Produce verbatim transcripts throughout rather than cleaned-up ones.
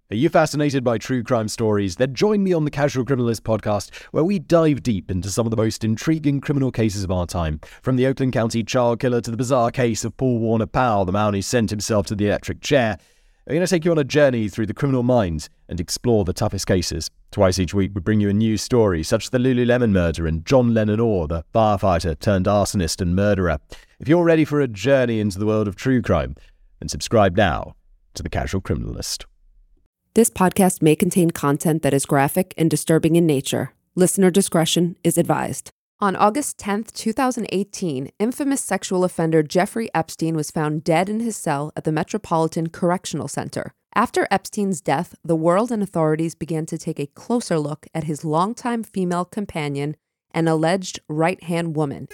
Are you fascinated by true crime stories? Then join me on the Casual Criminalist podcast, where we dive deep into some of the most intriguing criminal cases of our time. From the Oakland County child killer to the bizarre case of Paul Warner Powell, the man who sent himself to the electric chair. We're going to take you on a journey through the criminal mind and explore the toughest cases. Twice each week we bring you a new story, such as the Lululemon murder and John Lennon Orr, the firefighter turned arsonist and murderer. If you're ready for a journey into the world of true crime, then subscribe now to the Casual Criminalist. This podcast may contain content that is graphic and disturbing in nature. Listener discretion is advised. On August tenth, twenty eighteen, infamous sexual offender Jeffrey Epstein was found dead in his cell at the Metropolitan Correctional Center. After Epstein's death, the world and authorities began to take a closer look at his longtime female companion and alleged right-hand woman.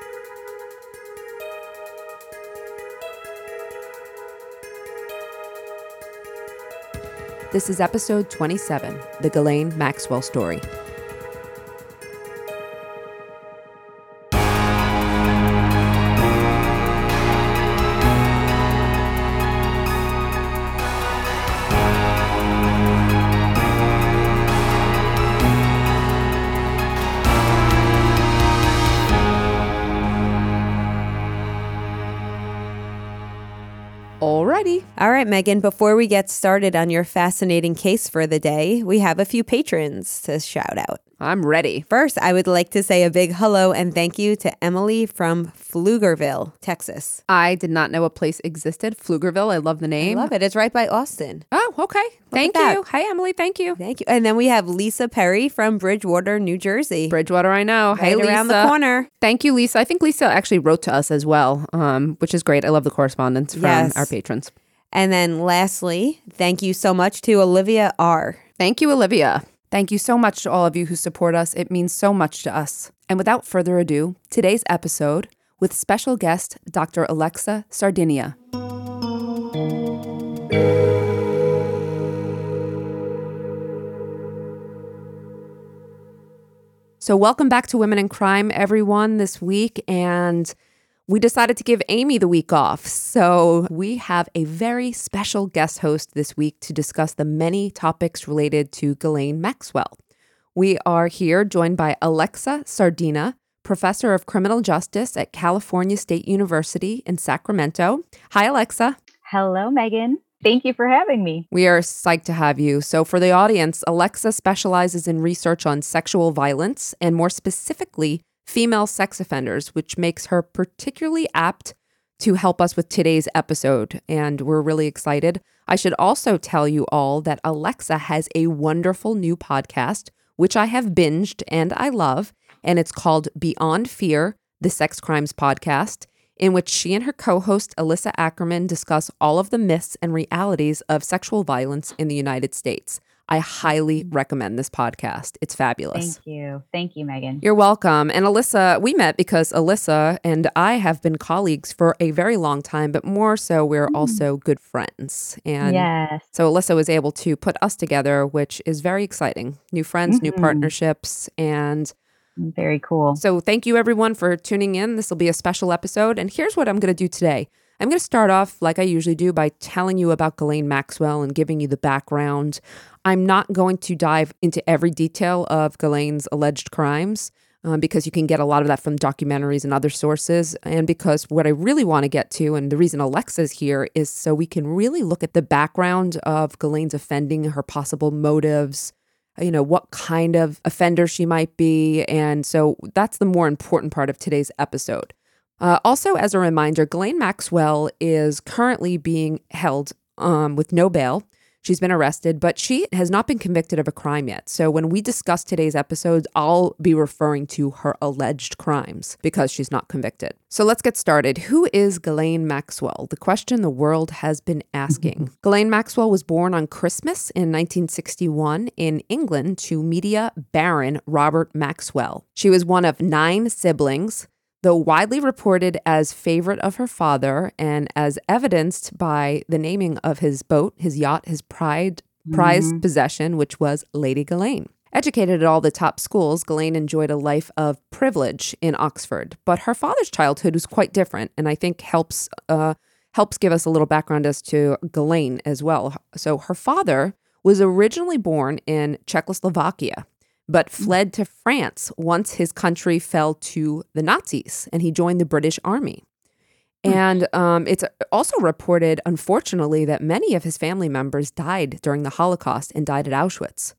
This is episode twenty-seven, The Ghislaine Maxwell Story. Alrighty. All right, Megan, before we get started on your fascinating case for the day, we have a few patrons to shout out. I'm ready. First, I would like to say a big hello and thank you to Emily from Pflugerville, Texas. I did not know a place existed. Pflugerville, I love the name. I love it. It's right by Austin. Oh, okay. Thank you. Hi, Emily. Thank you. Thank you. And then we have Lisa Perry from Bridgewater, New Jersey. Bridgewater, I know. Right hey, Lisa. around the corner. Thank you, Lisa. I think Lisa actually wrote to us as well, um, which is great. I love the correspondence from yes. our patrons. And then lastly, thank you so much to Olivia R. Thank you, Olivia. Thank you so much to all of you who support us. It means so much to us. And without further ado, today's episode with special guest, Doctor Alexa Sardinia. So welcome back to Women in Crime, everyone, this week. And we decided to give Amy the week off. So we have a very special guest host this week to discuss the many topics related to Ghislaine Maxwell. We are here joined by Alexa Sardina, professor of criminal justice at California State University in Sacramento. Hi, Alexa. Hello, Megan. Thank you for having me. We are psyched to have you. So for the audience, Alexa specializes in research on sexual violence and more specifically, female sex offenders, which makes her particularly apt to help us with today's episode. And we're really excited. I should also tell you all that Alexa has a wonderful new podcast, which I have binged and I love. And it's called Beyond Fear, the Sex Crimes Podcast, in which she and her co-host Alyssa Ackerman discuss all of the myths and realities of sexual violence in the United States. I highly recommend this podcast. It's fabulous. Thank you. Thank you, Megan. You're welcome. And Alyssa, we met because Alyssa and I have been colleagues for a very long time, but more so we're mm. also good friends. And yes. so Alyssa was able to put us together, which is very exciting. New friends, mm-hmm. new partnerships, and very cool. So thank you everyone for tuning in. This will be a special episode. And here's what I'm going to do today. I'm going to start off like I usually do by telling you about Ghislaine Maxwell and giving you the background. I'm not going to dive into every detail of Ghislaine's alleged crimes um, because you can get a lot of that from documentaries and other sources. And because what I really want to get to, and the reason Alexa's here, is so we can really look at the background of Ghislaine's offending, her possible motives, you know, what kind of offender she might be. And so that's the more important part of today's episode. Uh, also, as a reminder, Ghislaine Maxwell is currently being held um, with no bail. She's been arrested, but she has not been convicted of a crime yet. So when we discuss today's episodes, I'll be referring to her alleged crimes because she's not convicted. So let's get started. Who is Ghislaine Maxwell? The question the world has been asking. Ghislaine Maxwell was born on Christmas in nineteen sixty-one in England to media baron Robert Maxwell. She was one of nine siblings. Though widely reported as favorite of her father and as evidenced by the naming of his boat, his yacht, his pride, prized mm-hmm. possession, which was Lady Ghislaine. Educated at all the top schools, Ghislaine enjoyed a life of privilege in Oxford, but her father's childhood was quite different, and I think helps uh, helps give us a little background as to Ghislaine as well. So her father was originally born in Czechoslovakia, but fled to France once his country fell to the Nazis and he joined the British Army. And um, it's also reported, unfortunately, that many of his family members died during the Holocaust and died at Auschwitz.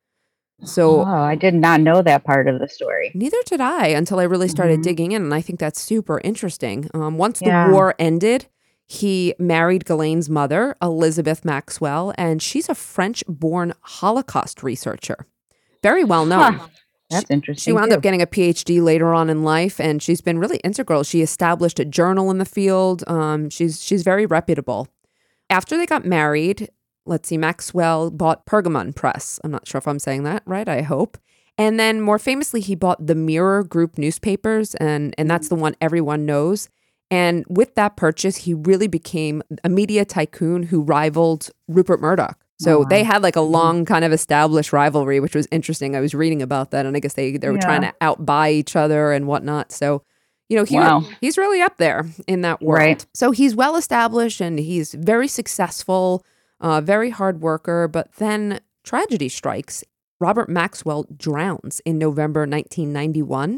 So Oh, I did not know that part of the story. neither did I until I really started Mhm. digging in, and I think that's super interesting. Um, once Yeah. the war ended, he married Ghislaine's mother, Elizabeth Maxwell, and she's a French-born Holocaust researcher. Very well known. Huh. That's interesting. She wound too. up getting a P H D later on in life, and she's been really integral. She established a journal in the field. Um, she's she's very reputable. After they got married, let's see, Maxwell bought Pergamon Press. I'm not sure if I'm saying that right. I hope. And then more famously, he bought the Mirror Group newspapers, and and that's the one everyone knows. And with that purchase, he really became a media tycoon who rivaled Rupert Murdoch. So Oh, wow. they had like a long kind of established rivalry, which was interesting. I was reading about that, and I guess they, they were Yeah. trying to outbuy each other and whatnot. So, you know, he, Wow. he's really up there in that world. Right. So he's well established and he's very successful, uh, very hard worker. But then tragedy strikes. Robert Maxwell drowns in November nineteen ninety-one.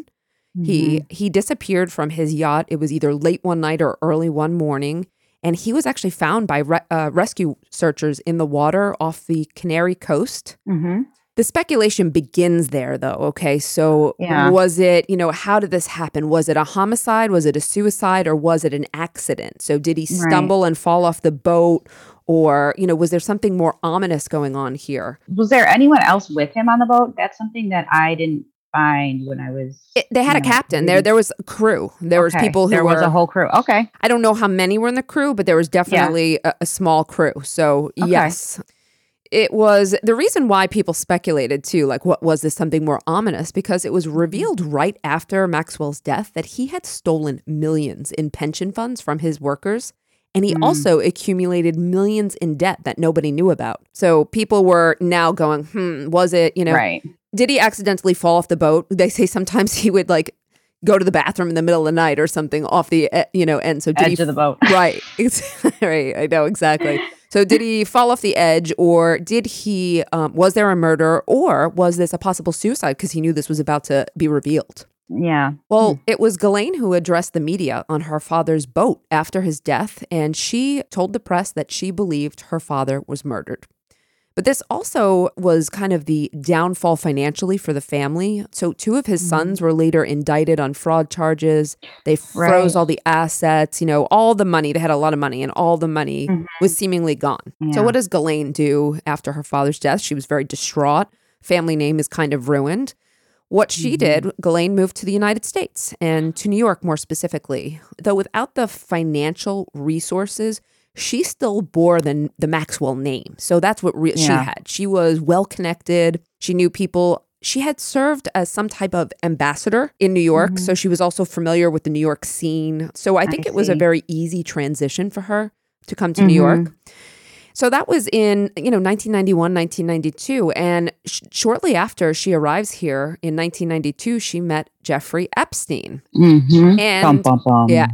He Mhm. he disappeared from his yacht. It was either late one night or early one morning. And he was actually found by re- uh, rescue searchers in the water off the Canary Coast. Mhm. The speculation begins there, though. Okay, so Yeah. was it, you know, how did this happen? Was it a homicide? Was it a suicide? Or was it an accident? So did he Right. stumble and fall off the boat? Or, you know, was there something more ominous going on here? Was there anyone else with him on the boat? That's something that I didn't find when I was. It, they had a you know, captain. There reading. there was a crew. There was Okay. people who There were, was a whole crew. Okay. I don't know how many were in the crew, but there was definitely a, a small crew. So, Okay. yes. It was the reason why people speculated too, like, what was this something more ominous? Because it was revealed right after Maxwell's death that he had stolen millions in pension funds from his workers. And he Mm. also accumulated millions in debt that nobody knew about. So people were now going, hmm, was it, you know, Right. did he accidentally fall off the boat? They say sometimes he would like go to the bathroom in the middle of the night or something off the, eh, you know, end. So did Edge he of the boat. Right. It's- right. I know exactly. So did he fall off the edge, or did he, um, was there a murder, or was this a possible suicide because he knew this was about to be revealed? Yeah. Well, it was Ghislaine who addressed the media on her father's boat after his death, and she told the press that she believed her father was murdered. But this also was kind of the downfall financially for the family. So two of his Mhm. sons were later indicted on fraud charges. They Right. froze all the assets, you know, all the money. They had a lot of money, and all the money Mhm. was seemingly gone. So Yeah. what does Ghislaine do after her father's death? She was very distraught. Family name is kind of ruined. What she Mhm. did, Ghislaine moved to the United States and to New York more specifically. Though without the financial resources, she still bore the, the Maxwell name. So that's what re- she Yeah. had. She was well connected. She knew people. She had served as some type of ambassador in New York. Mhm. So she was also familiar with the New York scene. So I think I it was a see. very easy transition for her to come to New York. Mhm. So that was in, you know, nineteen ninety-one, nineteen ninety-two. And sh- shortly after she arrives here in nineteen ninety-two, she met Jeffrey Epstein. Mhm. And Bum, bum, bum. yeah.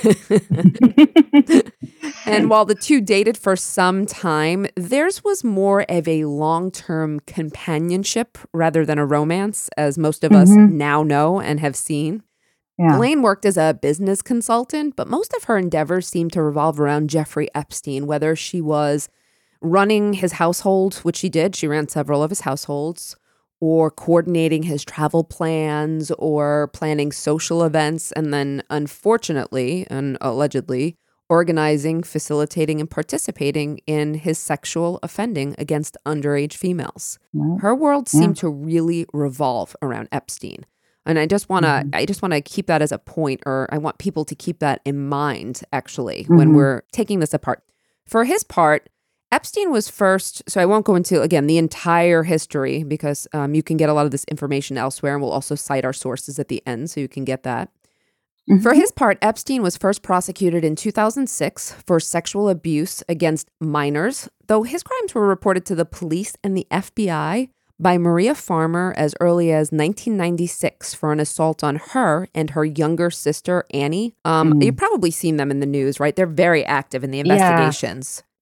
And while the two dated for some time, theirs was more of a long-term companionship rather than a romance, as most of us Mhm. now know and have seen. Yeah. Ghislaine worked as a business consultant, but most of her endeavors seemed to revolve around Jeffrey Epstein, whether she was running his household, which she did. She ran several of his households, or coordinating his travel plans, or planning social events, and then, unfortunately and allegedly, organizing, facilitating, and participating in his sexual offending against underage females. Right. Her world Yeah. seemed to really revolve around Epstein. And I just want to Mhm. I just want to keep that as a point, or I want people to keep that in mind actually when Mhm. we're taking this apart. For his part, Epstein was first, so I won't go into again the entire history because um, you can get a lot of this information elsewhere, and we'll also cite our sources at the end so you can get that. For Mhm. his part, Epstein was first prosecuted in two thousand six for sexual abuse against minors, though his crimes were reported to the police and the F B I by Maria Farmer as early as nineteen ninety-six for an assault on her and her younger sister, Annie. Um, Mm. You've probably seen them in the news, right? They're very active in the Yeah. investigations.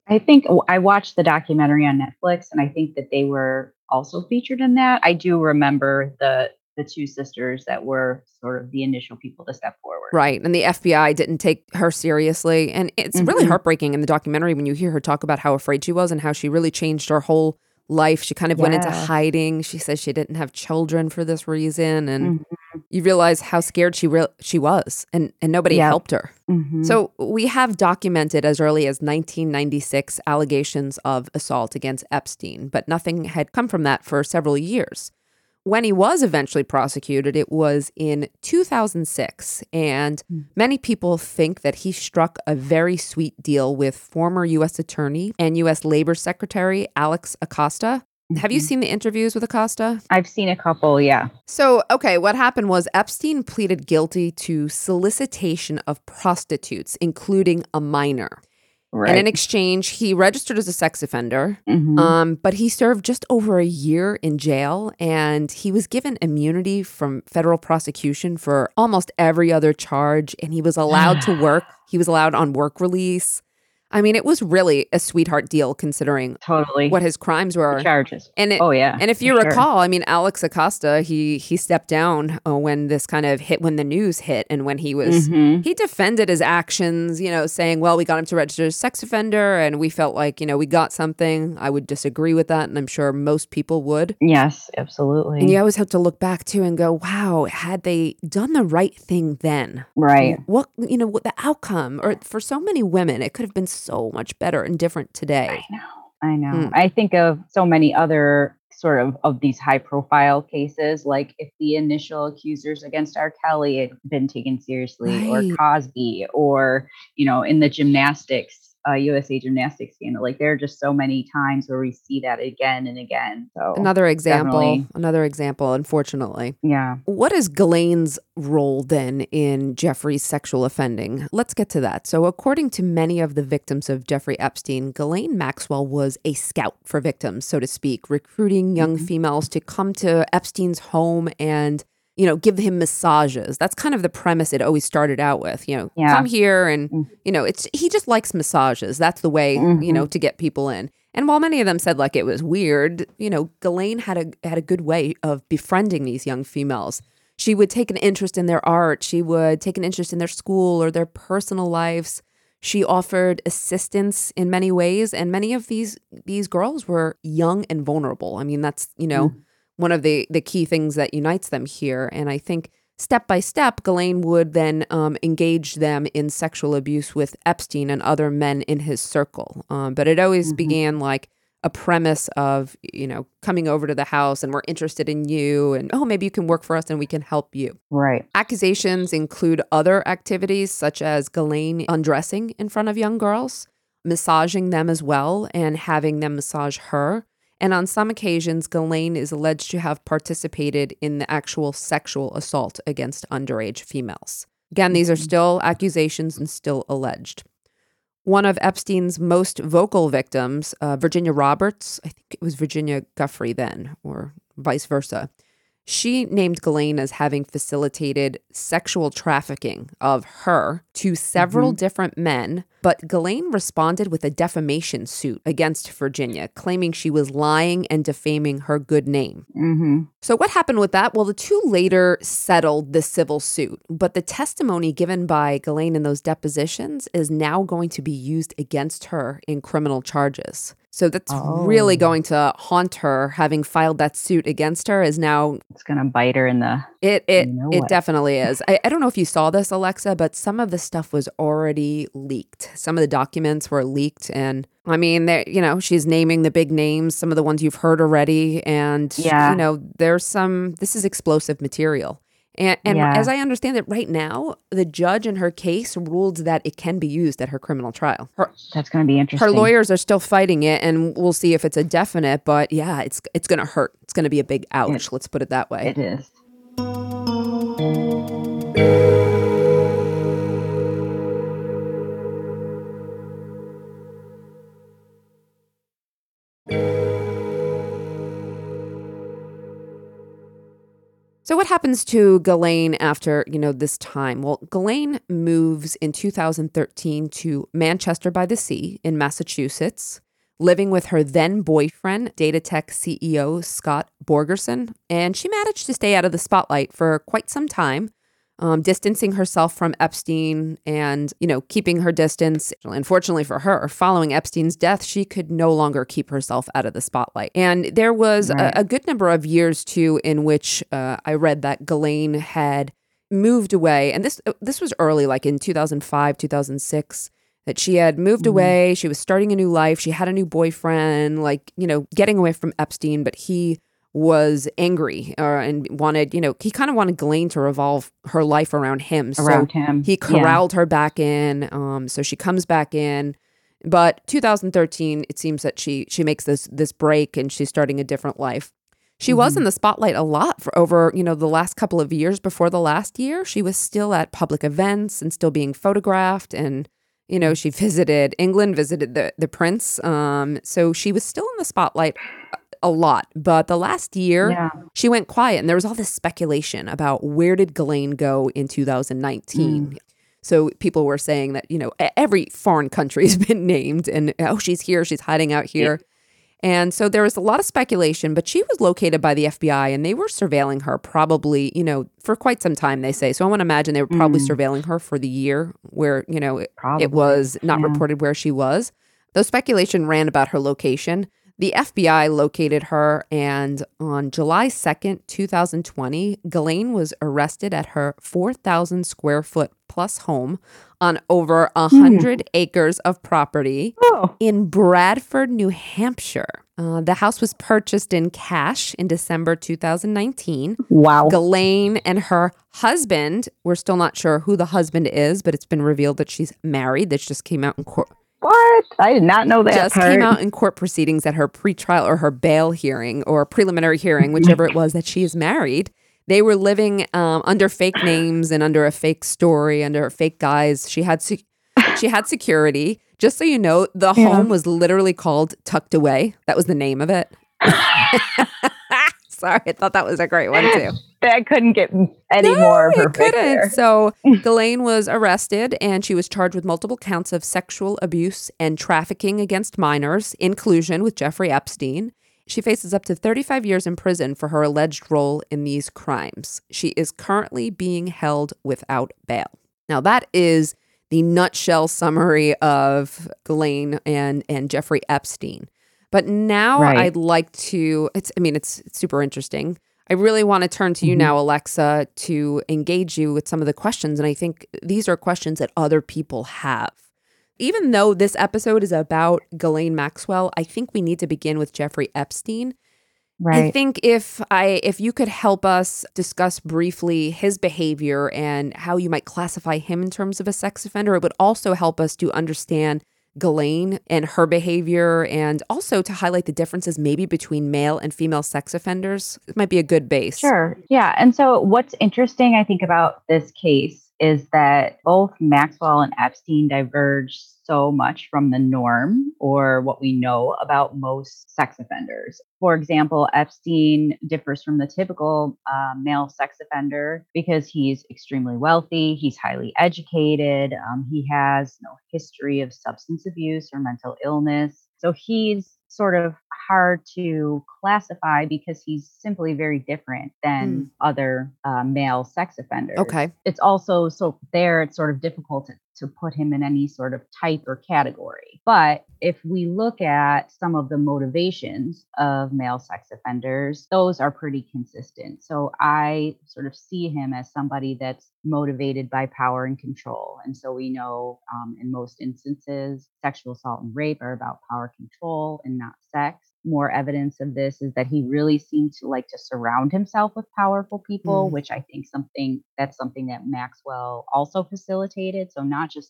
I think oh, I watched the documentary on Netflix, and I think that they were also featured in that. I do remember the the two sisters that were sort of the initial people to step forward. Right. And the F B I didn't take her seriously. And it's really Mhm. heartbreaking in the documentary when you hear her talk about how afraid she was and how she really changed her whole life. She kind of went into Yeah. hiding. She says she didn't have children for this reason. And Mhm. you realize how scared she re- she was, and, and nobody Yep. helped her. Mhm. So we have documented as early as nineteen ninety-six allegations of assault against Epstein, but nothing had come from that for several years. When he was eventually prosecuted, it was in two thousand six, and Hmm. many people think that he struck a very sweet deal with former U S Attorney and U S Labor Secretary Alex Acosta. Have you Mhm. seen the interviews with Acosta? I've seen a couple, yeah. So, okay, what happened was Epstein pleaded guilty to solicitation of prostitutes, including a minor. Right. And in exchange, he registered as a sex offender, Mhm. um, but he served just over a year in jail, and he was given immunity from federal prosecution for almost every other charge, and he was allowed to work. He was allowed on work release. I mean, it was really a sweetheart deal considering Totally. what his crimes The were. charges. And it, Oh, yeah, and if for you sure. recall, I mean, Alex Acosta, he he stepped down uh, when this kind of hit, when the news hit, and when he was Mhm. he defended his actions, you know, saying, "Well, we got him to register as a sex offender, and we felt like, you know, we got something." I would disagree with that, and I'm sure most people would. Yes, absolutely. And you always have to look back too and go, "Wow, had they done the right thing then?" Right. What, you know, what the outcome, or for so many women, it could have been so much better and different today. I know. I know. Mm. I think of so many other sort of of these high profile cases, like if the initial accusers against R. Kelly had been taken seriously, or Right. Cosby, or, you know, in the gymnastics, uh, U S A gymnastics scandal. Like there are just so many times where we see that again and again. So Another example, definitely, another example, unfortunately. yeah. What is Ghislaine's role then in Jeffrey's sexual offending? Let's get to that. So, according to many of the victims of Jeffrey Epstein, Ghislaine Maxwell was a scout for victims, so to speak, recruiting young Mhm. females to come to Epstein's home and, you know, give him massages. That's kind of the premise it always started out with. You know, Yeah. come here and, Mm. you know, it's he just likes massages. That's the way, you know, Mhm. to get people in. And while many of them said like it was weird, you know, Ghislaine had a had a good way of befriending these young females. She would take an interest in their art. She would take an interest in their school or their personal lives. She offered assistance in many ways, and many of these these girls were young and vulnerable. I mean, that's, you know, Mm. one of the the key things that unites them here. And I think step by step, Ghislaine would then um, engage them in sexual abuse with Epstein and other men in his circle. Um, but it always Mhm. began like a premise of, you know, coming over to the house and we're interested in you and, oh, maybe you can work for us and we can help you. Right. Accusations include other activities such as Ghislaine undressing in front of young girls, massaging them as well, and having them massage her. And on some occasions, Ghislaine is alleged to have participated in the actual sexual assault against underage females. Again, these are Mhm. still accusations and still alleged. One of Epstein's most vocal victims, uh, Virginia Roberts, I think it was Virginia Guffrey then, or vice versa. She named Ghislaine as having facilitated sexual trafficking of her to several Mhm. different men, but Ghislaine responded with a defamation suit against Virginia, claiming she was lying and defaming her good name. Mhm. So what happened with that? Well, the two later settled the civil suit, but the testimony given by Ghislaine in those depositions is now going to be used against her in criminal charges. So that's really Oh. going to haunt her. Having filed that suit against her is now It's gonna bite her in the. it it You know it what? definitely is. I, I don't know if you saw this, Alexa, but some of the stuff was already leaked. Some of the documents were leaked, and I mean, there, you know, she's naming the big names, some of the ones you've heard already, and Yeah. you know, there's some. This is explosive material. And, and Yeah. as I understand it right now, the judge in her case ruled that it can be used at her criminal trial. Her, That's gonna be interesting. her lawyers are still fighting it, and we'll see if it's a definite. But yeah, it's it's going to hurt. It's going to be a big ouch. It- let's put it that way. It is. So what happens to Ghislaine after, you know, this time? Well, Ghislaine moves in two thousand thirteen to Manchester by the Sea in Massachusetts, living with her then boyfriend, Datatech C E O Scott Borgerson. And she managed to stay out of the spotlight for quite some time, um, distancing herself from Epstein and, you know, keeping her distance. Unfortunately for her, following Epstein's death, she could no longer keep herself out of the spotlight. And there was Right. a, a good number of years, too, in which uh, I read that Ghislaine had moved away. And this this was early, like in two thousand five, two thousand six, that she had moved Mhm. away. She was starting a new life. She had a new boyfriend, like, you know, getting away from Epstein, but he was angry uh, and wanted, you know, he kind of wanted Ghislaine to revolve her life around him. Around so him. he Yeah. corralled her back in. Um, so she comes back in. But two thousand thirteen, it seems that she she makes this this break and she's starting a different life. She was Mhm. in the spotlight a lot for over, you know, the last couple of years before the last year. She was still at public events and still being photographed. And, you know, she visited England, visited the, the prince. Um, so she was still in the spotlight a lot. But the last year, Yeah. she went quiet. And there was all this speculation about where did Ghislaine go in two thousand nineteen. Mm. So people were saying that, you know, e- every foreign country has been named and, oh, she's here, she's hiding out here. And so there was a lot of speculation, but she was located by the F B I and they were surveilling her probably, you know, for quite some time, they say. So I want to imagine they were probably Mm. surveilling her for the year where, you know, it, Probably. it was not Yeah. reported where she was. Though speculation ran about her location. The F B I located her, and on July second, twenty twenty, Ghislaine was arrested at her four thousand square foot plus home on over one hundred acres of property Oh. in Bradford, New Hampshire. Uh, the house was purchased in cash in December two thousand nineteen. Wow. Ghislaine and her husband, we're still not sure who the husband is, but it's been revealed that she's married. That just came out in court. What? I did not know that Just part. came out in court proceedings at her pretrial or her bail hearing or preliminary hearing, whichever it was, that she is married. They were living um, under fake names and under a fake story, under a fake guise. She had sec- she had security. Just so you know, the Yeah. home was literally called Tucked Away. That was the name of it. Sorry, I thought that was a great one too. That couldn't get any more it perfect couldn't. there. So Ghislaine was arrested and she was charged with multiple counts of sexual abuse and trafficking against minors in collusion with Jeffrey Epstein. She faces up to thirty-five years in prison for her alleged role in these crimes. She is currently being held without bail. Now, that is the nutshell summary of Ghislaine and, and Jeffrey Epstein. But now Right. I'd like to, it's, I mean, it's, it's super interesting. I really want to turn to you Mhm. now, Alexa, to engage you with some of the questions. And I think these are questions that other people have. Even though this episode is about Ghislaine Maxwell, I think we need to begin with Jeffrey Epstein. I Right. think if I if you could help us discuss briefly his behavior and how you might classify him in terms of a sex offender, it would also help us to understand Ghislaine and her behavior, and also to highlight the differences maybe between male and female sex offenders. It might be a good base. Sure. Yeah. And so what's interesting, I think, about this case is that both Maxwell and Epstein diverge so much from the norm or what we know about most sex offenders. For example, Epstein differs from the typical uh, male sex offender because he's extremely wealthy, he's highly educated, um, he has no history of substance abuse or mental illness. So he's sort of hard to classify because he's simply very different than Mm. other uh, male sex offenders. Okay. It's also so there, it's sort of difficult to, to put him in any sort of type or category. But if we look at some of the motivations of male sex offenders, those are pretty consistent. So I sort of see him as somebody that's motivated by power and control. And so we know um, in most instances, sexual assault and rape are about power control and not sex. More evidence of this is that he really seemed to like to surround himself with powerful people, Mm. which I think something that's something that Maxwell also facilitated. So not just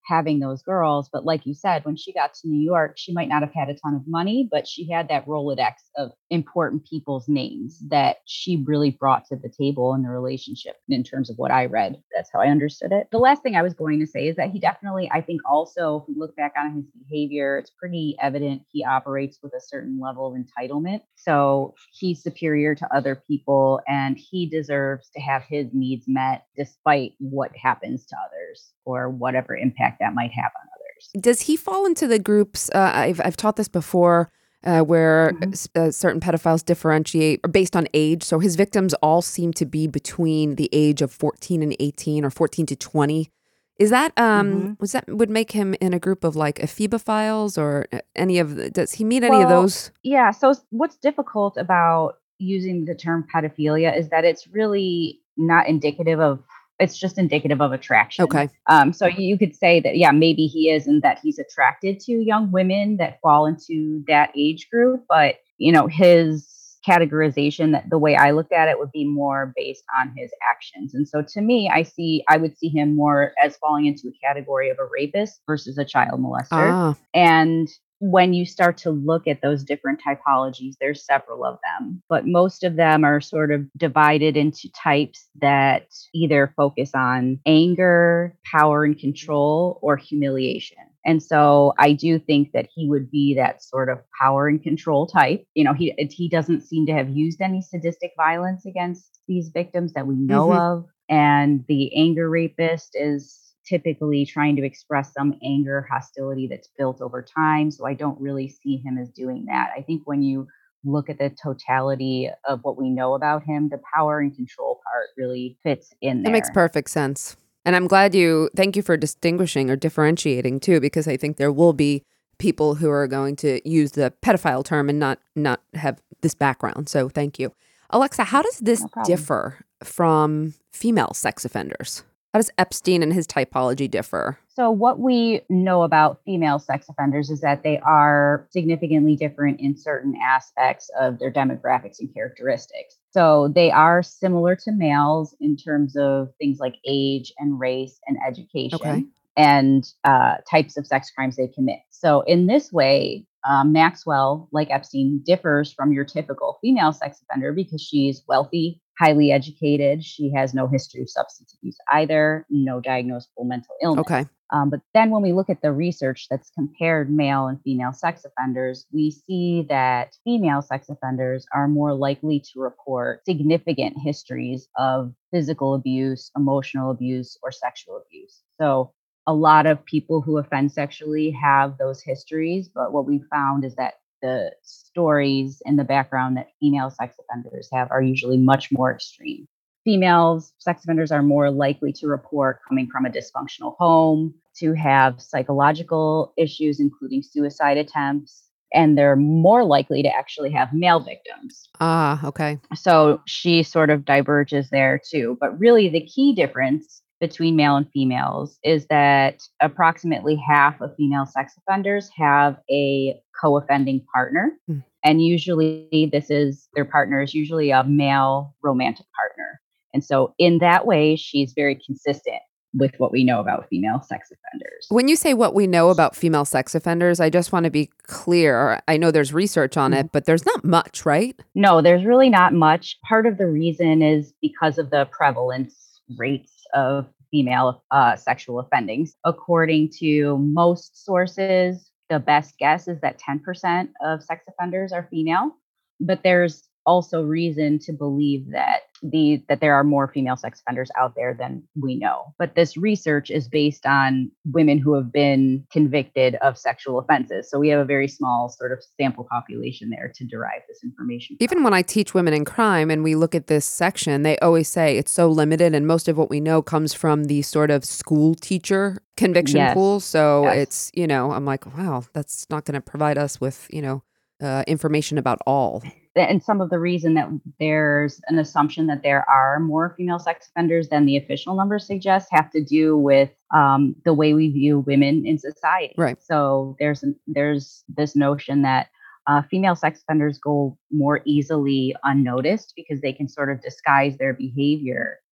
having those girls. But like you said, when she got to New York, she might not have had a ton of money, but she had that Rolodex of important people's names that she really brought to the table in the relationship in terms of what I read. That's how I understood it. The last thing I was going to say is that he definitely, I think also, if we look back on his behavior, it's pretty evident he operates with a certain level of entitlement. So he's superior to other people and he deserves to have his needs met despite what happens to others or whatever impact that might have on others. Does he fall into the groups? Uh, I've I've taught this before, uh, where mm-hmm. uh, certain pedophiles differentiate based on age. So his victims all seem to be between the age of fourteen and eighteen, or fourteen to twenty. Is that um mm-hmm. was that would make him in a group of like ephebophiles or any of? The, does he meet any well, of those? Yeah. So what's difficult about using the term pedophilia is that it's really not indicative of. It's just indicative of attraction. Okay. Um, so you could say that, yeah, maybe he is, and that he's attracted to young women that fall into that age group. But, you know, his categorization, that the way I looked at it, would be more based on his actions. And so to me, I see, I would see him more as falling into a category of a rapist versus a child molester. Ah. And when you start to look at those different typologies, there's several of them, but most of them are sort of divided into types that either focus on anger, power and control, or humiliation. And so I do think that he would be that sort of power and control type. You know, he he doesn't seem to have used any sadistic violence against these victims that we know mm-hmm. of. And the anger rapist is typically trying to express some anger, hostility that's built over time. So I don't really see him as doing that. I think when you look at the totality of what we know about him, the power and control part really fits in there. That makes perfect sense. And I'm glad you, thank you for distinguishing or differentiating too, because I think there will be people who are going to use the pedophile term and not not have this background. So thank you. Alexa, how does this no differ from female sex offenders? How does Epstein and his typology differ? So what we know about female sex offenders is that they are significantly different in certain aspects of their demographics and characteristics. So they are similar to males in terms of things like age and race and education okay. and uh, types of sex crimes they commit. So in this way, um, Maxwell, like Epstein, differs from your typical female sex offender because she's wealthy, highly educated. She has no history of substance abuse either, no diagnosable mental illness. Okay. Um, but then when we look at the research that's compared male and female sex offenders, we see that female sex offenders are more likely to report significant histories of physical abuse, emotional abuse, or sexual abuse. So a lot of people who offend sexually have those histories, but what we found is that the stories in the background that female sex offenders have are usually much more extreme. Females, sex offenders are more likely to report coming from a dysfunctional home, to have psychological issues, including suicide attempts, and they're more likely to actually have male victims. Ah, okay. So she sort of diverges there too. But really the key difference between male and females is that approximately half of female sex offenders have a co-offending partner. Mm. And usually this is, their partner is usually a male romantic partner. And so in that way, she's very consistent with what we know about female sex offenders. When you say what we know about female sex offenders, I just want to be clear. I know there's research on mm-hmm. it, but there's not much, right? No, there's really not much. Part of the reason is because of the prevalence rates of female uh, sexual offendings. According to most sources, the best guess is that ten percent of sex offenders are female, but there's also reason to believe that the that there are more female sex offenders out there than we know. But this research is based on women who have been convicted of sexual offenses. So we have a very small sort of sample population there to derive this information from. Even when I teach women in crime and we look at this section, they always say it's so limited, and most of what we know comes from the sort of school teacher conviction yes. pool. So yes. it's, you know, I'm like, wow, that's not going to provide us with, you know, uh, information about all. And some of the reason that there's an assumption that there are more female sex offenders than the official numbers suggest have to do with um, the way we view women in society. Right. So there's there's this notion that uh, female sex offenders go more easily unnoticed because they can sort of disguise their behavior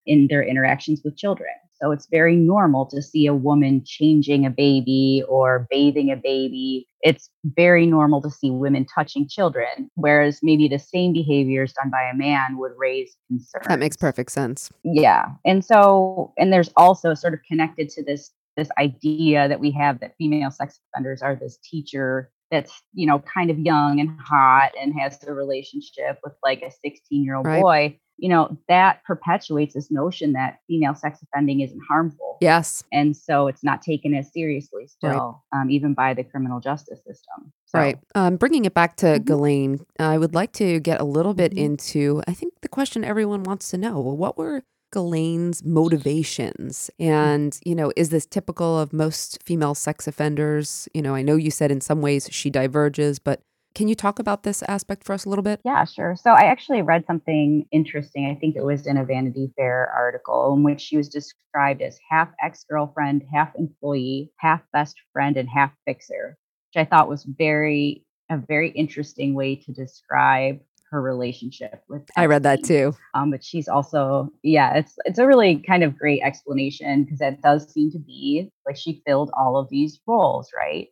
in their interactions with children. So it's very normal to see a woman changing a baby or bathing a baby. It's very normal to see women touching children, whereas maybe the same behaviors done by a man would raise concerns. That makes perfect sense. Yeah. And so, and there's also sort of connected to this, this idea that we have that female sex offenders are this teacher that's, you know, kind of young and hot and has a relationship with like a sixteen year old Right. boy. You know, that perpetuates this notion that female sex offending isn't harmful. Yes. And so it's not taken as seriously still, right. um, even by the criminal justice system. So. Right. Um, bringing it back to Mhm. Ghislaine, I would like to get a little bit Mhm. into, I think the question everyone wants to know, well, what were Ghislaine's motivations? And, you know, is this typical of most female sex offenders? You know, I know you said in some ways she diverges, but can you talk about this aspect for us a little bit? Yeah, sure. So I actually read something interesting. I think it was in a Vanity Fair article in which she was described as half ex-girlfriend, half employee, half best friend, and half fixer, which I thought was very a very interesting way to describe her relationship with Epstein. I read that too. Um, but she's also, yeah, it's it's a really kind of great explanation because it does seem to be like she filled all of these roles, right?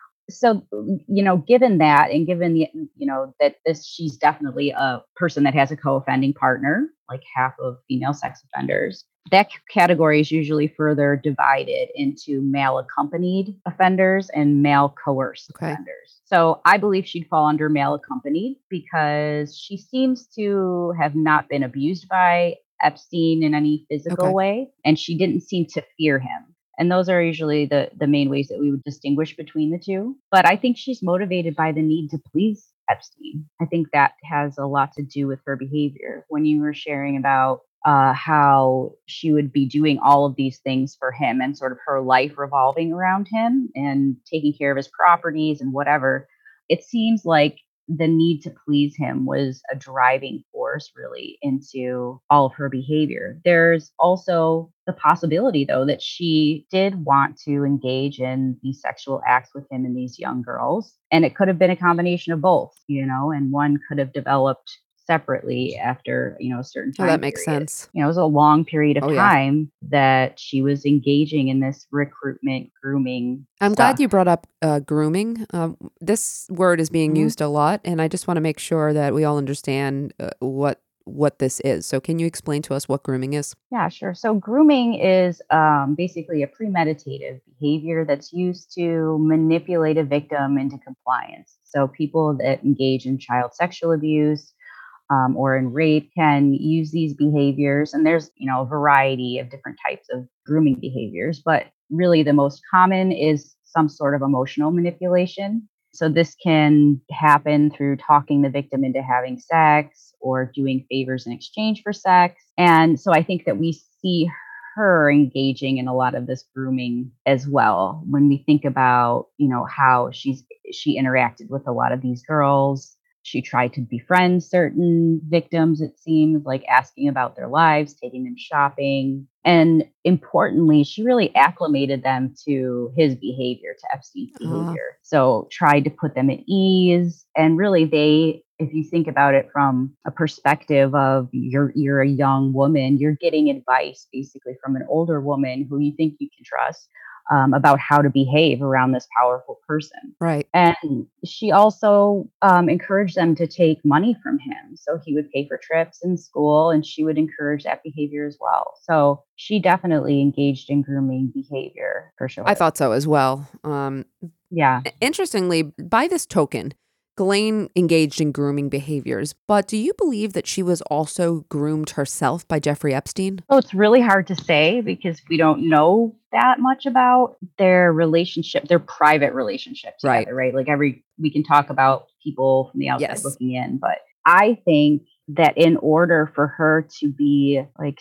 So, you know, given that and given the, you know, that this, she's definitely a person that has a co-offending partner, like half of female sex offenders, that c- category is usually further divided into male accompanied offenders and male coerced Okay. offenders. So I believe she'd fall under male accompanied because she seems to have not been abused by Epstein in any physical Okay. way, and she didn't seem to fear him. And those are usually the, the main ways that we would distinguish between the two. But I think she's motivated by the need to please Epstein. I think that has a lot to do with her behavior. When you were sharing about uh, how she would be doing all of these things for him and sort of her life revolving around him and taking care of his properties and whatever, it seems like the need to please him was a driving force really into all of her behavior. There's also the possibility, though, that she did want to engage in these sexual acts with him and these young girls. And it could have been a combination of both, you know, and one could have developed separately after, you know, a certain Oh, time that makes period. sense. You know, it was a long period of Oh, yeah. time that she was engaging in this recruitment, grooming I'm stuff. glad you brought up uh, grooming. Um, this word is being Mhm. used a lot, and I just want to make sure that we all understand uh, what what this is. So can you explain to us what grooming is? Yeah, sure. So grooming is um, basically a premeditative behavior that's used to manipulate a victim into compliance. So people that engage in child sexual abuse um, or in rape can use these behaviors. And there's, you know, a variety of different types of grooming behaviors, but really the most common is some sort of emotional manipulation. So this can happen through talking the victim into having sex or doing favors in exchange for sex. And so I think that we see her engaging in a lot of this grooming as well when we think about, you know, how she's she interacted with a lot of these girls. She tried to befriend certain victims, it seems, like asking about their lives, taking them shopping. And importantly, she really acclimated them to his behavior, to Epstein's Ah. behavior. So tried to put them at ease. And really, they, if you think about it from a perspective of you're you're a young woman, you're getting advice basically from an older woman who you think you can trust. Um, about how to behave around this powerful person. Right. And she also um, encouraged them to take money from him. So he would pay for trips in school and she would encourage that behavior as well. So she definitely engaged in grooming behavior for sure. I thought so as well. Um, Yeah. interestingly, by this token, Ghislaine engaged in grooming behaviors, but do you believe that she was also groomed herself by Jeffrey Epstein? So it's really hard to say because we don't know that much about their relationship, their private relationship Right. together, right? Like every, we can talk about people from the outside Yes. looking in, but I think that in order for her to be like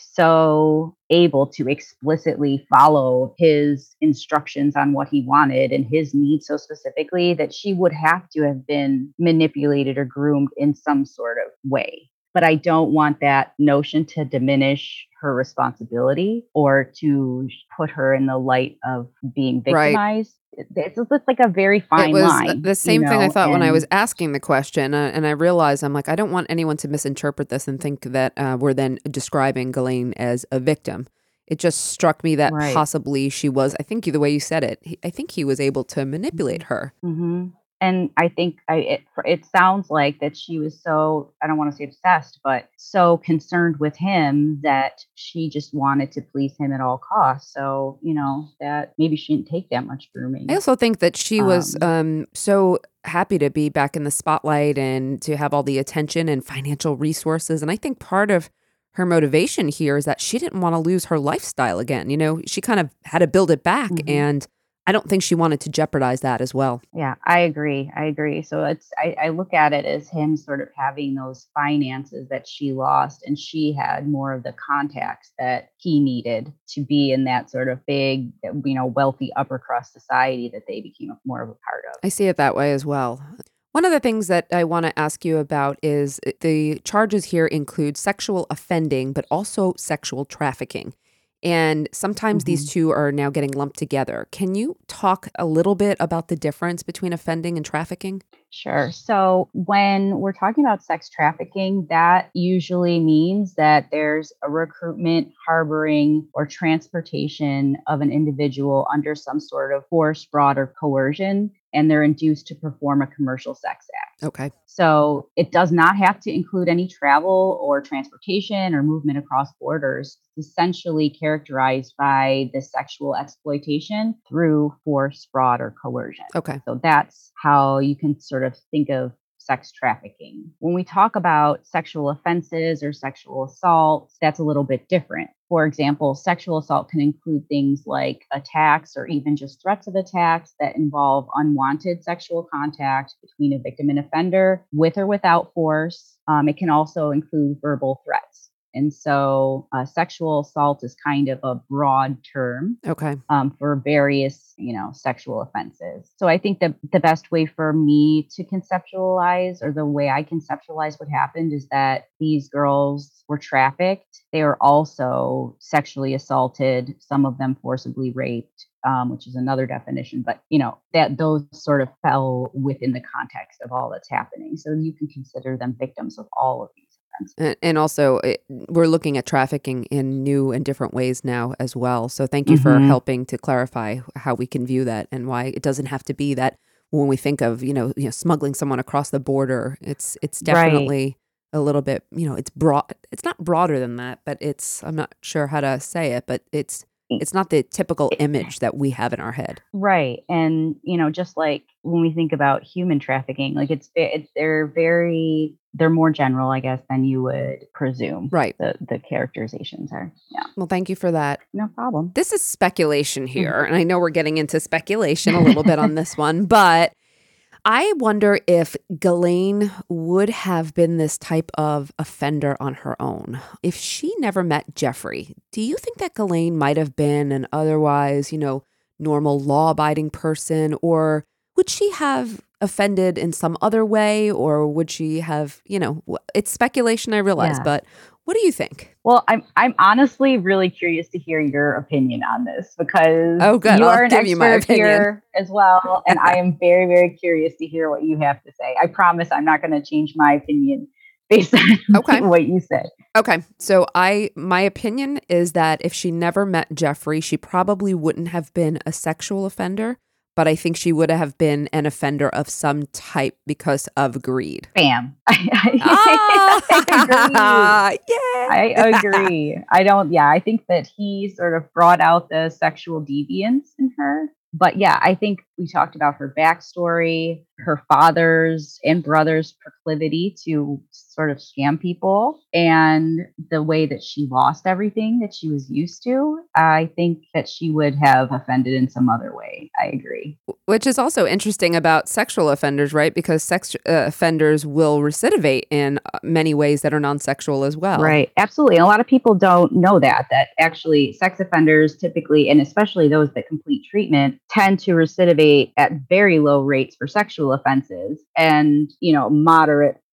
so able to explicitly follow his instructions on what he wanted and his needs so specifically, that she would have to have been manipulated or groomed in some sort of way. but I don't want that notion to diminish her responsibility or to put her in the light of being Right. victimized. It's just like a very fine It was line. the same you thing I know, thought when I and- was asking the question, uh, and I realized I'm like, I don't want anyone to misinterpret this and think that uh, we're then describing Ghislaine as a victim. It just struck me that Right. possibly she was, I think the way you said it, he, I think he was able to manipulate her. Mhm. And I think I it it sounds like that she was so, I don't want to say obsessed, but so concerned with him that she just wanted to please him at all costs. So, you know, that maybe she didn't take that much grooming. I also think that she was Um, um, so happy to be back in the spotlight and to have all the attention and financial resources. And I think part of her motivation here is that she didn't want to lose her lifestyle again. You know, she kind of had to build it back. Mhm. And I don't think she wanted to jeopardize that as well. Yeah, I agree. I agree. So it's I, I look at it as him sort of having those finances that she lost, and she had more of the contacts that he needed to be in that sort of big, you know, wealthy upper crust society that they became more of a part of. I see it that way as well. One of the things that I want to ask you about is the charges here include sexual offending, but also sexual trafficking. And sometimes Mm-hmm. these two are now getting lumped together. Can you talk a little bit about the difference between offending and trafficking? Sure. So when we're talking about sex trafficking, that usually means that there's a recruitment, harboring, or transportation of an individual under some sort of force, fraud, or coercion, and they're induced to perform a commercial sex act. Okay. So it does not have to include any travel or transportation or movement across borders. It's essentially characterized by the sexual exploitation through force, fraud, or coercion. Okay. So that's how you can sort of think of sex trafficking. When we talk about sexual offenses or sexual assault, that's a little bit different. For example, sexual assault can include things like attacks or even just threats of attacks that involve unwanted sexual contact between a victim and offender, with or without force. Um, it can also include verbal threats. And so uh, sexual assault is kind of a broad term Okay. um, for various, you know, sexual offenses. So I think that the best way for me to conceptualize, or the way I conceptualize what happened, is that these girls were trafficked. They were also sexually assaulted, some of them forcibly raped, um, which is another definition. But, you know, that those sort of fell within the context of all that's happening. So you can consider them victims of all of these. And, and also, it, we're looking at trafficking in new and different ways now as well. So thank you for Mhm. helping to clarify how we can view that and why it doesn't have to be that when we think of, you know, you know, smuggling someone across the border. It's it's Right. definitely a little bit, you know, it's broad. It's not broader than that, but it's, I'm not sure how to say it, but it's it's not the typical image that we have in our head. Right. And, you know, just like when we think about human trafficking, like it's, it's they're very, they're more general, I guess, than you would presume. Right. The, the characterizations are. Yeah. Well, thank you for that. No problem. This is speculation here, and I know we're getting into speculation a little bit on this one, but I wonder if Ghislaine would have been this type of offender on her own. If she never met Jeffrey, do you think that Ghislaine might have been an otherwise, you know, normal law-abiding person, or would she have offended in some other way, or would she have, you know, it's speculation, I realize, Yeah. but what do you think? Well, I'm I'm honestly really curious to hear your opinion on this, because Oh, good. you I'll are an give you my expert opinion. here as well, and I am very, very curious to hear what you have to say. I promise I'm not going to change my opinion based on Okay. what you say. Okay, so I my opinion is that if she never met Jeffrey, she probably wouldn't have been a sexual offender, but I think she would have been an offender of some type because of greed. Bam. Ah, I agree. yeah. I agree. I don't, yeah, I think that he sort of brought out the sexual deviance in her. But yeah, I think we talked about her backstory, her father's and brother's proclivity to sort of scam people, and the way that she lost everything that she was used to. I think that she would have offended in some other way. I agree. Which is also interesting about sexual offenders, right? Because sex uh, offenders will recidivate in many ways that are non-sexual as well. Right. Absolutely. And a lot of people don't know that, that actually sex offenders typically, and especially those that complete treatment, tend to recidivate at very low rates for sexual offenses, and, you know, moderate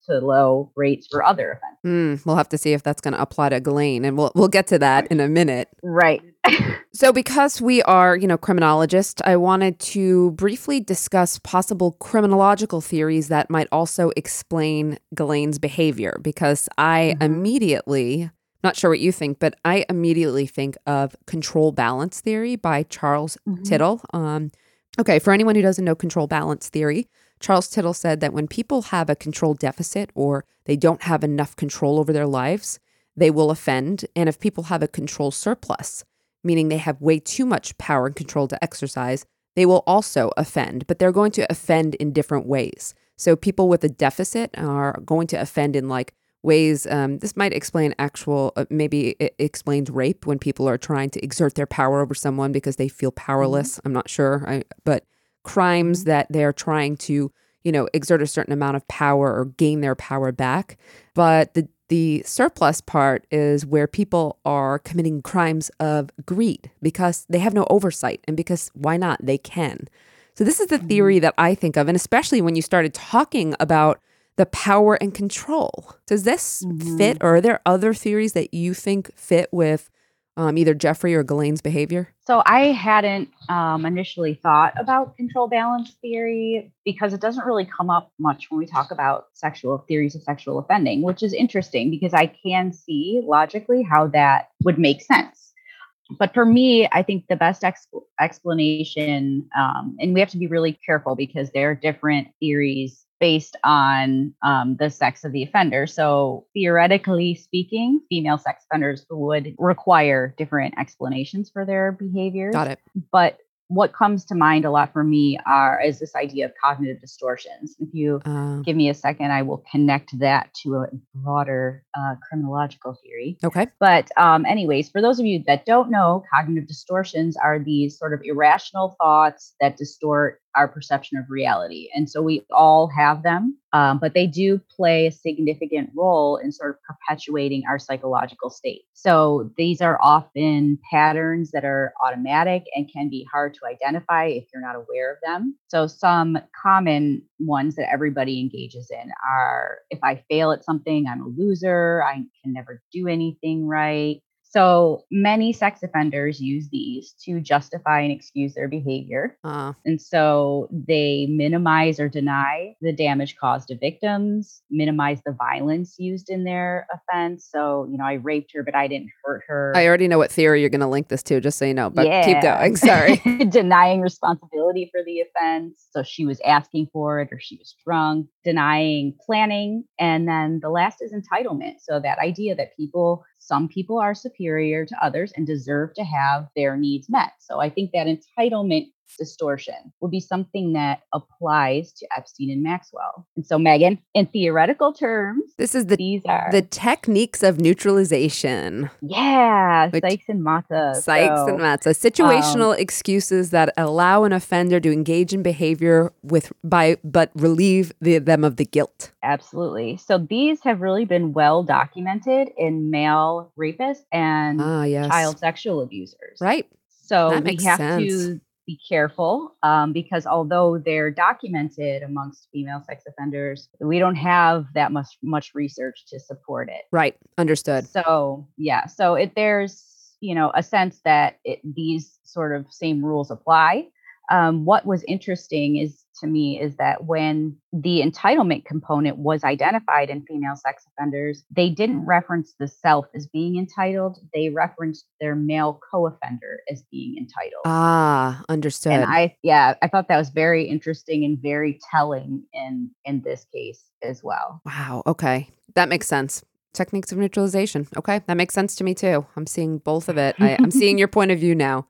to low rates for other offenses. Mm, we'll have to see if that's going to apply to Ghislaine, and we'll we'll get to that in a minute. Right. So because we are, you know, criminologists, I wanted to briefly discuss possible criminological theories that might also explain Ghislaine's behavior, because I Mhm. immediately, not sure what you think, but I immediately think of control balance theory by Charles Mhm. Tittle. Um, okay, for anyone who doesn't know control balance theory, Charles Tittle said that when people have a control deficit or they don't have enough control over their lives, they will offend. And if people have a control surplus, meaning they have way too much power and control to exercise, they will also offend, but they're going to offend in different ways. So people with a deficit are going to offend in like ways, um, this might explain actual, uh, maybe it explains rape when people are trying to exert their power over someone because they feel powerless. I'm not sure, I, but crimes Mhm. that they're trying to, you know, exert a certain amount of power or gain their power back. But the the surplus part is where people are committing crimes of greed because they have no oversight and because why not? They can. So this is the theory that I think of, and especially when you started talking about the power and control. Does this Mhm. fit, or are there other theories that you think fit with um, either Jeffrey or Ghislaine's behavior? So I hadn't um, initially thought about control balance theory because it doesn't really come up much when we talk about sexual theories of sexual offending, which is interesting because I can see logically how that would make sense. But for me, I think the best ex- explanation, um, and we have to be really careful because there are different theories based on um, the sex of the offender. So theoretically speaking, female sex offenders would require different explanations for their behaviors. Got it. But what comes to mind a lot for me are is this idea of cognitive distortions. If you Uh, give me a second, I will connect that to a broader uh, criminological theory. okay. But, um, anyways, for those of you that don't know, cognitive distortions are these sort of irrational thoughts that distort our perception of reality. And so we all have them, um, but they do play a significant role in sort of perpetuating our psychological state. So these are often patterns that are automatic and can be hard to identify if you're not aware of them. So some common ones that everybody engages in are, if I fail at something, I'm a loser, I can never do anything right. So many sex offenders use these to justify and excuse their behavior. Uh, And so they minimize or deny the damage caused to victims, minimize the violence used in their offense. So, you know, I raped her, but I didn't hurt her. I already know what theory you're going to link this to, just so you know, but keep Yeah. going. Sorry. Denying responsibility for the offense. So she was asking for it or she was drunk, denying planning. And then the last is entitlement. So that idea that people, some people are superior to others and deserve to have their needs met. So I think that entitlement distortion would be something that applies to Epstein and Maxwell. And so, Megan, in theoretical terms, This is the these are the techniques of neutralization. yeah, Which- Sykes and Mata. Sykes So, and Matza, situational excuses that allow an offender to engage in behavior with by but relieve the, them of the guilt. absolutely. So these have really been well documented in male rapists and Ah, yes. child sexual abusers. Right. So That we makes have sense. to be careful um, because although they're documented amongst female sex offenders, we don't have that much much research to support it. Right. Understood. So yeah, so it there's you know a sense that it, these sort of same rules apply. Um, what was interesting is to me is that when the entitlement component was identified in female sex offenders, they didn't reference the self as being entitled. They referenced their male co-offender as being entitled. Ah, understood. And I, yeah, I thought that was very interesting and very telling in in this case as well. Wow. Okay. That makes sense. Techniques of neutralization. Okay. That makes sense to me too. I'm seeing both of it. I, I'm seeing your point of view now.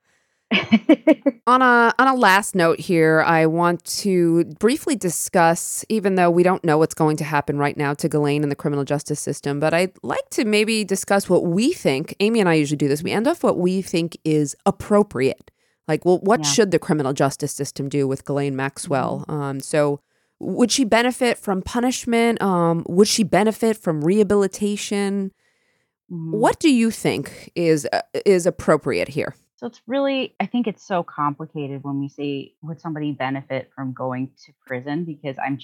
On a on a last note here, I want to briefly discuss, even though we don't know what's going to happen right now to Ghislaine in the criminal justice system, but I'd like to maybe discuss what we think. Amy and I usually do this. We end off what we think is appropriate. Like, well, what Yeah. should the criminal justice system do with Ghislaine Maxwell? Um, so would she benefit from punishment? Um, would she benefit from rehabilitation? Mhm. What do you think is uh, is appropriate here? So it's really, I think it's so complicated when we say, would somebody benefit from going to prison? Because I'm just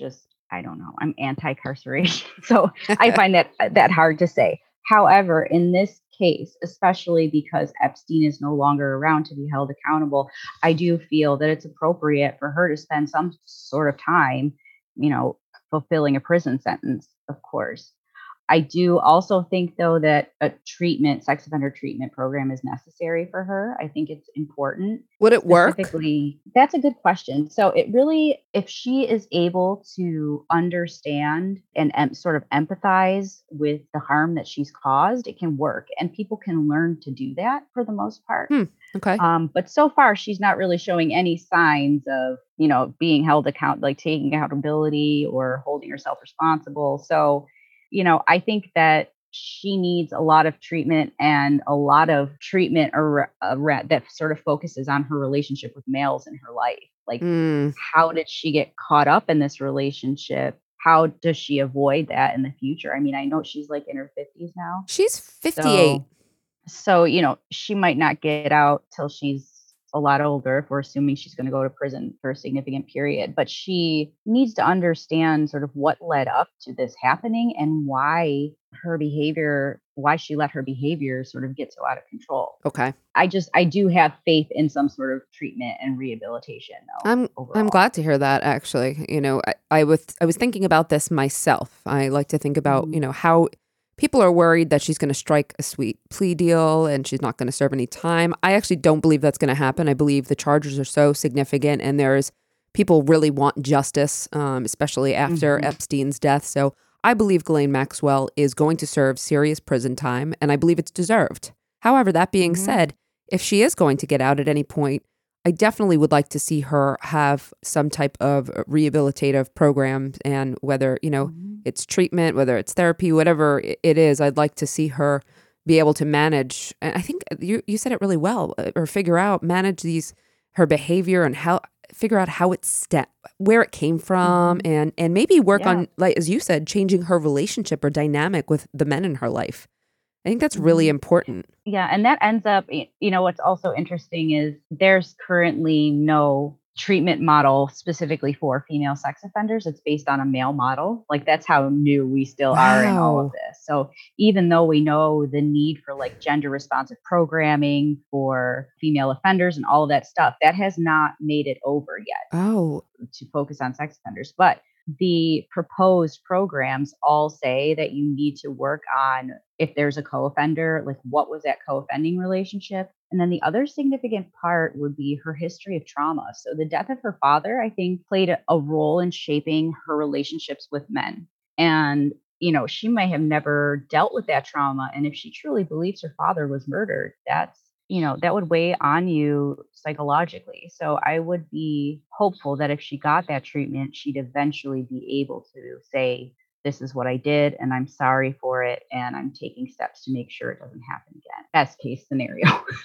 I don't know, I'm anti-carceration. So I find that that hard to say. However, in this case, especially because Epstein is no longer around to be held accountable, I do feel that it's appropriate for her to spend some sort of time, you know, fulfilling a prison sentence, of course. I do also think, though, that a treatment, sex offender treatment program is necessary for her. I think it's important. Would it work? Specifically, that's a good question. So it really, if she is able to understand and em- sort of empathize with the harm that she's caused, it can work. And people can learn to do that for the most part. Hmm. Okay. Um, but so far, she's not really showing any signs of, you know, being held account, like taking accountability or holding herself responsible. So, you know, I think that she needs a lot of treatment and a lot of treatment ar- ar- that sort of focuses on her relationship with males in her life. Like, Mm. how did she get caught up in this relationship? How does she avoid that in the future? I mean, I know she's like in her fifties now. She's fifty-eight. So, so, you know, she might not get out till she's a lot older, if we're assuming she's going to go to prison for a significant period. But she needs to understand sort of what led up to this happening and why her behavior, why she let her behavior sort of get so out of control. Okay. I just, I do have faith in some sort of treatment and rehabilitation, though. I'm overall. I'm glad to hear that, actually. You know, I, I was I was thinking about this myself. I like to think about, Mhm. you know, how people are worried that she's going to strike a sweet plea deal and she's not going to serve any time. I actually don't believe that's going to happen. I believe the charges are so significant and there's people really want justice, um, especially after Mhm. Epstein's death. So I believe Ghislaine Maxwell is going to serve serious prison time, and I believe it's deserved. However, that being Mhm. said, if she is going to get out at any point, I definitely would like to see her have some type of rehabilitative program, and whether, you know, Mhm. it's treatment, whether it's therapy, whatever it is, I'd like to see her be able to manage. And I think you you said it really well, or figure out, manage these, her behavior and how, figure out how it's step, where it came from, Mhm. and and maybe work Yeah. on, like, as you said, changing her relationship or dynamic with the men in her life. I think that's really Mhm. important. Yeah, and that ends up, y- you know, what's also interesting is there's currently no treatment model specifically for female sex offenders. It's based on a male model. Like, that's how new we still are in all of Wow. this. So even though we know the need for like gender responsive programming for female offenders and all of that stuff, that has not made it over yet Oh, to focus on sex offenders. But the proposed programs all say that you need to work on, if there's a co-offender, like what was that co-offending relationship? And then the other significant part would be her history of trauma. So the death of her father, I think, played a, a role in shaping her relationships with men. And, you know, she may have never dealt with that trauma. And if she truly believes her father was murdered, that's, you know, that would weigh on you psychologically. So I would be hopeful that if she got that treatment, she'd eventually be able to say, this is what I did, and I'm sorry for it, and I'm taking steps to make sure it doesn't happen again. Best case scenario.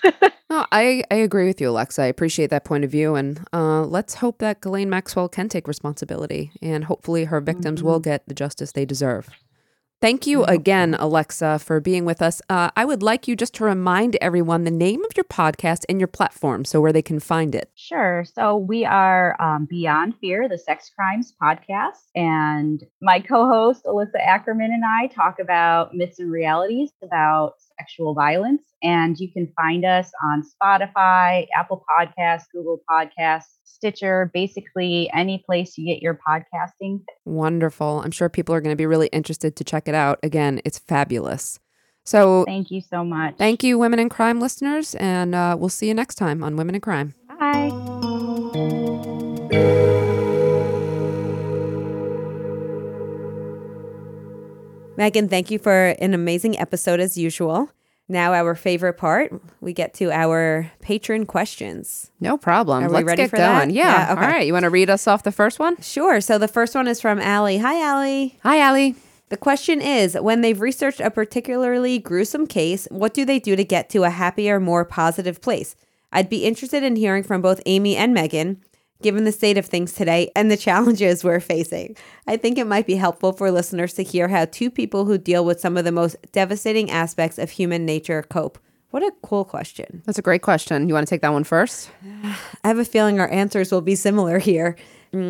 no, I, I agree with you, Alexa. I appreciate that point of view. And uh, let's hope that Ghislaine Maxwell can take responsibility, and hopefully her victims Mhm. will get the justice they deserve. Thank you I hope again, so. Alexa, for being with us. Uh, I would like you just to remind everyone the name of your podcast and your platform, so where they can find it. Sure. So we are um, Beyond Fear, the Sex Crimes podcast. And my co host, Alyssa Ackerman, and I talk about myths and realities about sexual violence. And you can find us on Spotify, Apple Podcasts, Google Podcasts, Stitcher, basically any place you get your podcasting. Wonderful. I'm sure people are going to be really interested to check it out. Again, it's fabulous. So Thank you so much. thank you, Women in Crime listeners, and uh, we'll see you next time on Women in Crime. Bye. Megan, thank you for an amazing episode as usual. Now, our favorite part, we get to our patron questions. No problem. Are we Let's ready get for going. that? Yeah. Yeah, okay. All right. You want to read us off the first one? Sure. So the first one is from Allie. Hi, Allie. Hi, Allie. The question is, when they've researched a particularly gruesome case, what do they do to get to a happier, more positive place? I'd be interested in hearing from both Amy and Megan, given the state of things today and the challenges we're facing. I think it might be helpful for listeners to hear how two people who deal with some of the most devastating aspects of human nature cope. What a cool question. That's a great question. You want to take that one first? I have a feeling our answers will be similar here. Mm.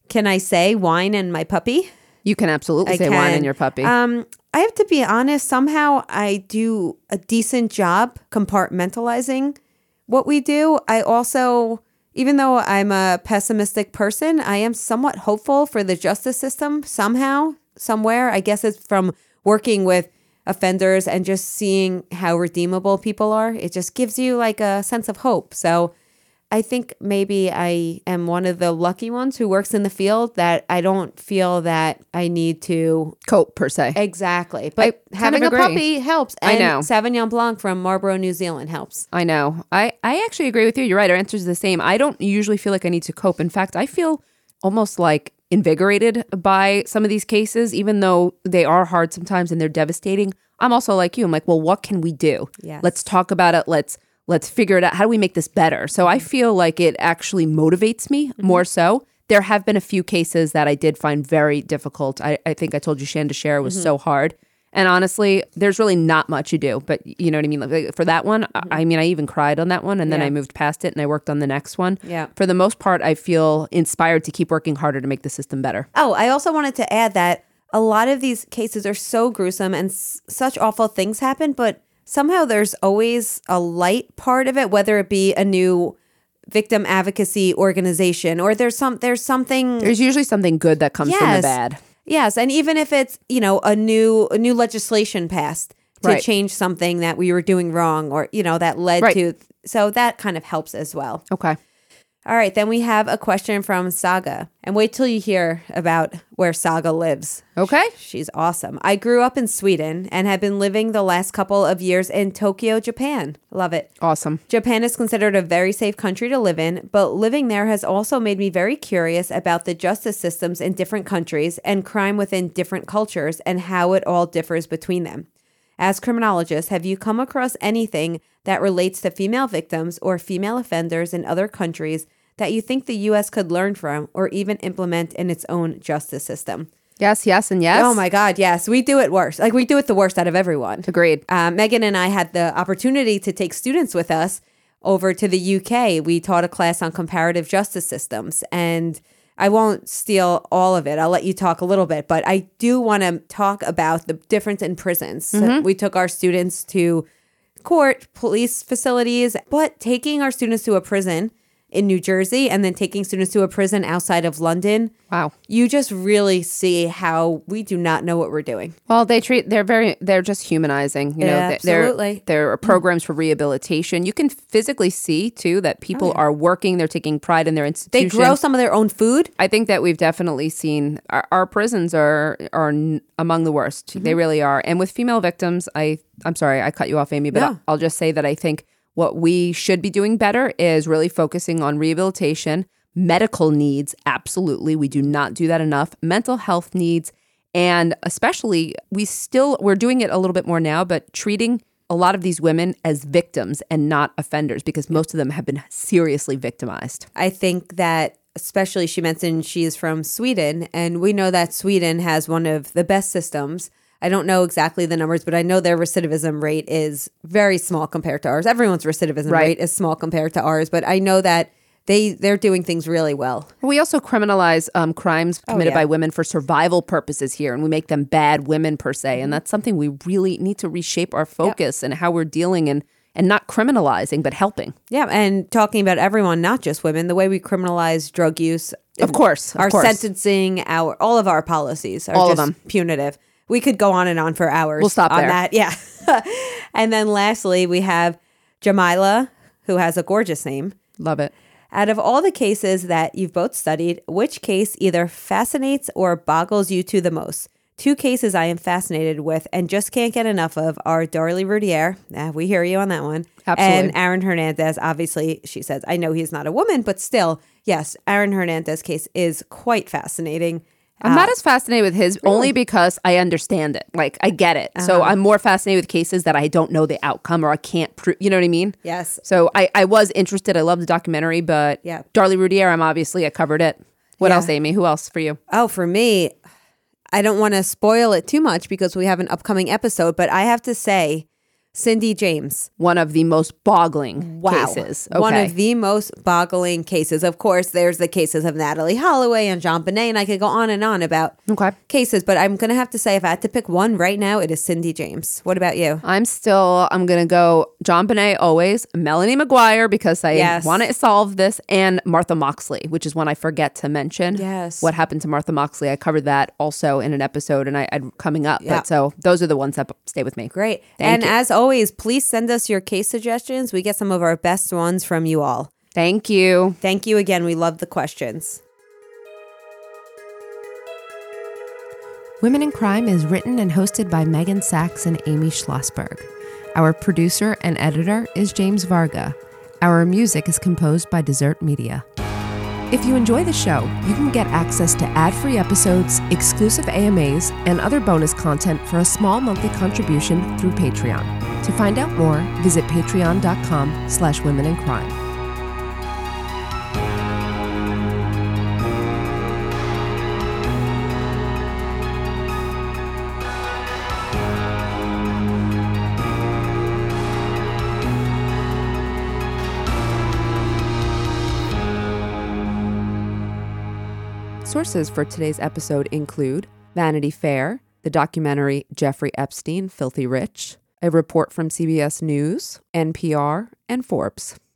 Can I say wine and my puppy? You can absolutely I say can. wine and your puppy. Um, I have to be honest, somehow I do a decent job compartmentalizing what we do. I also, even though I'm a pessimistic person, I am somewhat hopeful for the justice system somehow, somewhere. I guess it's from working with offenders and just seeing how redeemable people are. It just gives you like a sense of hope. So I think maybe I am one of the lucky ones who works in the field that I don't feel that I need to Cope, per se. exactly. But I kind having of a agree. puppy helps. I And know. Sauvignon Blanc from Marlborough, New Zealand helps. I know. I, I actually agree with you. You're right. Our answer is the same. I don't usually feel like I need to cope. In fact, I feel almost like invigorated by some of these cases, even though they are hard sometimes and they're devastating. I'm also like you. I'm like, well, what can we do? Yes. Let's talk about it. Let's let's figure it out. How do we make this better? So I feel like it actually motivates me more so. There have been a few cases that I did find very difficult. I, I think I told you Shan to share was so hard. And honestly, there's really not much you do. But you know what I mean? Like, for that one, I I mean, I even cried on that one. And then Yeah. I moved past it and I worked on the next one. Yeah. For the most part, I feel inspired to keep working harder to make the system better. Oh, I also wanted to add that a lot of these cases are so gruesome and s- such awful things happen, but somehow there's always a light part of it, whether it be a new victim advocacy organization or there's some there's something There's usually something good that comes from the Yes. bad. Yes, and even if it's, you know, a new a new legislation passed to Right. change something that we were doing wrong or, you know, that led Right. to so that kind of helps as well. Okay. All right, then we have a question from Saga. And wait till you hear about where Saga lives. Okay. She's awesome. I grew up in Sweden and have been living the last couple of years in Tokyo, Japan. Love it. Awesome. Japan is considered a very safe country to live in, but living there has also made me very curious about the justice systems in different countries and crime within different cultures and how it all differs between them. As criminologists, have you come across anything that relates to female victims or female offenders in other countries that you think the U S could learn from or even implement in its own justice system? Yes, yes, and yes. Oh my God, yes. We do it worse. Like we do it the worst out of everyone. Agreed. Uh, Megan and I had the opportunity to take students with us over to the U K. We taught a class on comparative justice systems, and I won't steal all of it. I'll let you talk a little bit, but I do want to talk about the difference in prisons. So we took our students to court, police facilities, but taking our students to a prison in New Jersey and then taking students to a prison outside of London, Wow. you just really see how we do not know what we're doing. Well, they treat they're very they're just humanizing. You know, Yeah, They- they're- absolutely. There are programs for rehabilitation. You can physically see too that people are working. They're taking pride in their They institution. grow some of their own food. I think that we've definitely seen our, our prisons are are n- among the worst. They really are. And with female victims, I I'm sorry I cut you off, Amy, but No. I'll, I'll just say that I think what we should be doing better is really focusing on rehabilitation, medical needs. Absolutely, we do not do that enough. Mental health needs, and especially we still we're doing it a little bit more now, but treating a lot of these women as victims and not offenders because most of them have been seriously victimized. I think that especially she mentioned she is from Sweden, and we know that Sweden has one of the best systems. I don't know exactly the numbers, but I know their recidivism rate is very small compared to ours. Everyone's recidivism Right. rate is small compared to ours, but I know that they they're doing things really well. We also criminalize um, crimes committed yeah. by women for survival purposes here, and we make them bad women per se. And that's something we really need to reshape our focus and how we're dealing and and not criminalizing, but helping. Yeah, and talking about everyone, not just women, the way we criminalize drug use. Of course, of our course. sentencing, our all of our policies are All of just them. punitive. We could go on and on for hours. We'll stop on there. that. Yeah. And then lastly, we have Jamila, who has a gorgeous name. Love it. Out of all the cases that you've both studied, which case either fascinates or boggles you to the most? Two cases I am fascinated with and just can't get enough of are Darlie Routier. Ah, we hear you on that one. Absolutely. And Aaron Hernandez. Obviously, she says, I know he's not a woman, but still, yes, Aaron Hernandez case is quite fascinating. I'm not as fascinated with his only because I understand it. Like, I get it. So I'm more fascinated with cases that I don't know the outcome or I can't prove. You know what I mean? Yes. So I, I was interested. I love the documentary, but Yeah. Darlie Routier, I'm obviously, I covered it. What Yeah. else, Amy? Who else for you? Oh, for me, I don't want to spoil it too much because we have an upcoming episode, but I have to say, Cindy James. One of the most boggling Wow. cases. Okay. One of the most boggling cases. Of course, there's the cases of Natalie Holloway and JonBenét, and I could go on and on about Okay. cases, but I'm going to have to say if I had to pick one right now, it is Cindy James. What about you? I'm still, I'm going to go JonBenét always, Melanie McGuire, because I Yes. want to solve this, and Martha Moxley, which is one I forget to mention. Yes. What happened to Martha Moxley? I covered that also in an episode, and I, I coming up. Yeah. But so those are the ones that stay with me. Great. Thank and you. as always, please send us your case suggestions. We get some of our best ones from you all. Thank you. Thank you again. We love the questions. Women in Crime is written and hosted by Megan Sachs and Amy Schlossberg. Our producer and editor is James Varga. Our music is composed by Desert Media. If you enjoy the show, you can get access to ad-free episodes, exclusive A M As, and other bonus content for a small monthly contribution through Patreon. To find out more, visit patreon.com slash women in crime. Sources for today's episode include Vanity Fair, the documentary Jeffrey Epstein, Filthy Rich, a report from C B S News, N P R, and Forbes.